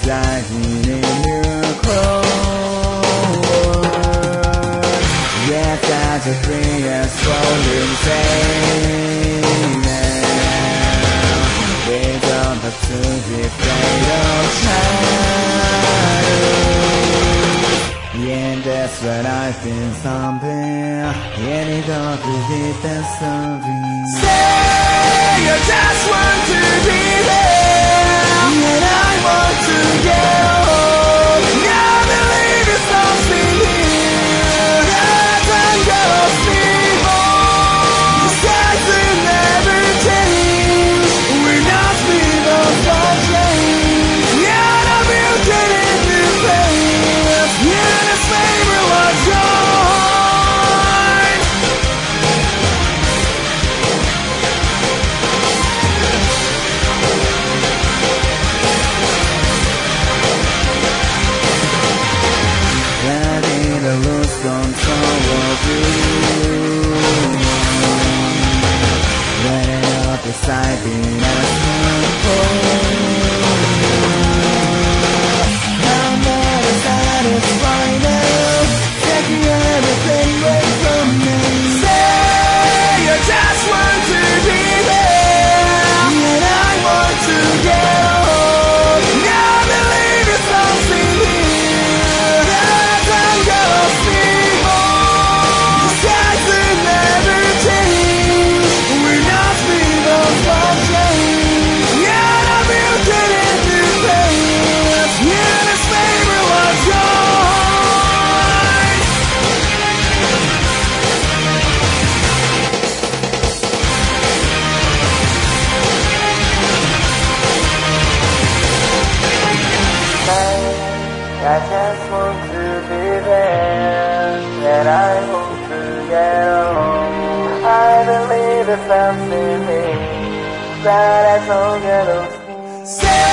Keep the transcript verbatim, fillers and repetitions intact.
residing in your core. Yes, that's a free and strong insane. We don't have to be afraid of shadows. Yeah, that's what I feel something. Yeah, it don't believe that's something. Say you just want to be there, and I want to get home. I believe it's something here that can go before. The skies will never change. We're not people for change. Yeah, I'm built in the place. Yeah, this favor was yours. Ready to lose control of you. Running up beside me as I'm not satisfied now. Taking everything away from me. Say you just want to be there, and I want to get home. I believe it's something here that can go before. The skies will never change. We're not people for change. Yeah, I'm built in the place. Yeah, this favor was yours. I just want to be there, and I hope to get home. I believe it's something that I don't get. Say